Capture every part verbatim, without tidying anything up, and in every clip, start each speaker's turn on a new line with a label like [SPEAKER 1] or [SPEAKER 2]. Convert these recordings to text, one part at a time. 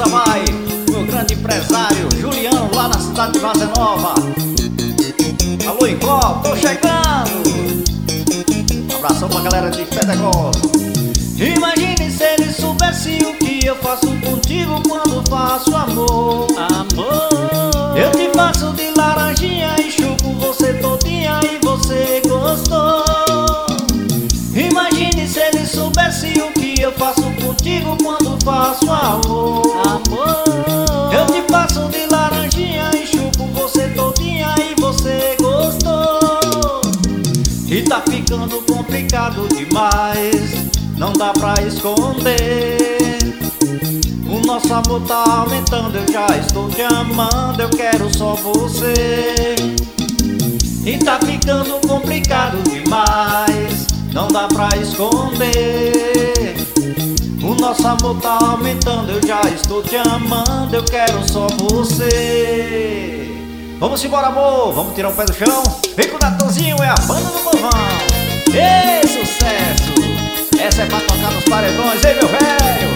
[SPEAKER 1] Essa vai meu grande empresário Juliano, lá na cidade de Vazia Nova. Alô, Incó, tô chegando. Um abração pra galera de Pedregosa. Imagine se ele soubesse o que eu faço contigo quando faço amor. Amor, eu te faço de laranjinha e chupo você todinha e você gostou. Imagine se ele soubesse o que eu faço contigo quando faço amor. Amor, eu te faço de laranjinha e chupo você todinha e você gostou. E tá ficando complicado demais, não dá pra esconder. O nosso amor tá aumentando, eu já estou te amando, eu quero só você. E tá ficando complicado demais, não dá pra esconder. O nosso amor tá aumentando, eu já estou te amando, eu quero só você. Vamos embora, amor, vamos tirar o pé do chão. Vem com o Natanzinho, é a banda do povão. Ei, sucesso! Essa é pra tocar nos paredões, ei, meu velho!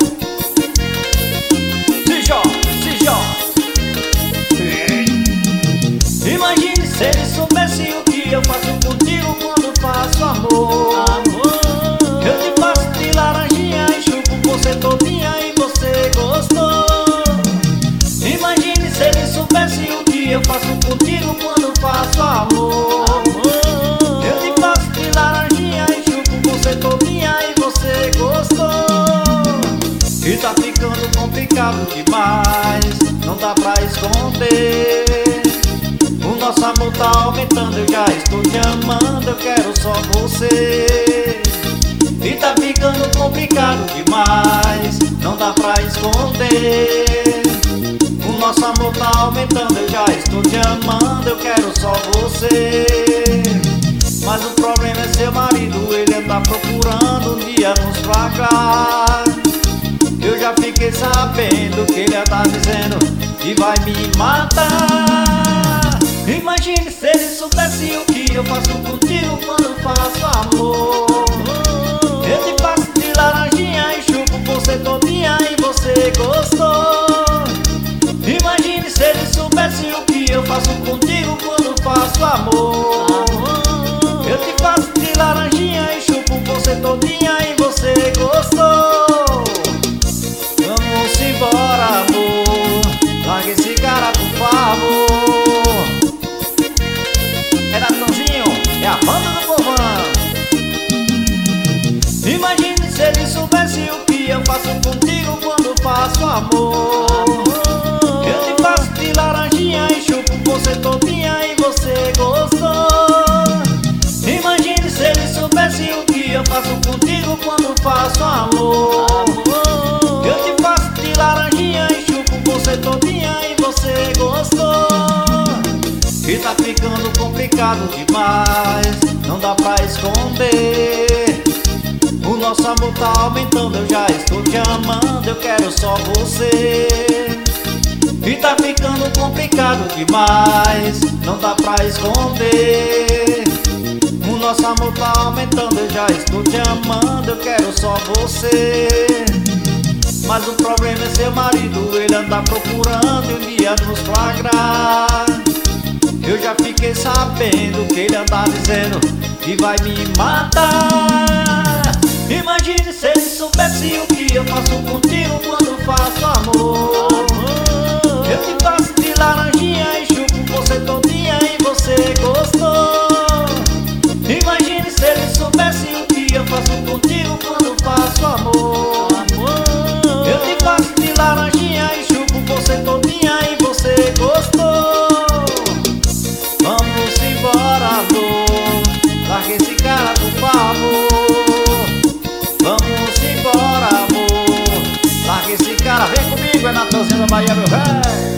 [SPEAKER 1] Se joga, se joga. Imagine se ele soubesse o que eu faço contigo quando faço amor. Amor, eu te faço de laranjinha e chupo você todinha e você gostou. Imagine se ele soubesse o que eu faço contigo quando faço amor. Amor, eu te faço de laranjinha e chupo você todinha e você gostou. E tá ficando complicado demais, não dá pra esconder. O nosso amor tá aumentando, eu já estou te amando, eu quero só você. E tá ficando complicado demais, não dá pra esconder. O nosso amor tá aumentando, eu já estou te amando, eu quero só você. Mas o problema é seu marido, ele anda procurando um dia nos flagrar. Eu já fiquei sabendo que ele anda dizendo que vai me matar. Imagine se ele soubesse o que eu faço contigo quando faço amor. Eu te faço de laranjinha e chupo você todinha e você gostou. Imagine se ele soubesse o que eu faço contigo quando faço amor. Eu te faço de laranjinha e chupo você todinha e você gostou. Vamos embora, amor, larga esse cara por favor. É Natanzinho, é a banda do povão. Imagine se ele soubesse o que eu faço contigo quando faço amor. Eu te faço de laranjinha e chupo você todinha e você gostou. Imagine se ele soubesse o que eu faço contigo quando faço amor. Eu te faço de laranjinha e chupo você todinha e você gostou. E tá ficando complicado demais, não dá pra esconder. O nosso amor tá aumentando, eu já estou te amando, eu quero só você. E tá ficando complicado demais, não dá pra esconder. O nosso amor tá aumentando, eu já estou te amando, eu quero só você. Mas o problema é seu marido, ele anda procurando um dia nos flagrar. Eu já fiquei sabendo que ele anda dizendo que vai me matar. Imagine se ele soubesse o que eu faço contigo quando faço amor. Eu te faço de laranjinha e chupo você todinha e você gostou. Imagine se ele soubesse o que eu faço contigo quando faço amor. Eu te faço de laranjinha e chupo você todinha e você gostou. Vamos embora, amor, larga esse cara por favor. Vamos embora, amor, larga esse cara, vem comigo, é Natanzinho da Bahia, meu velho.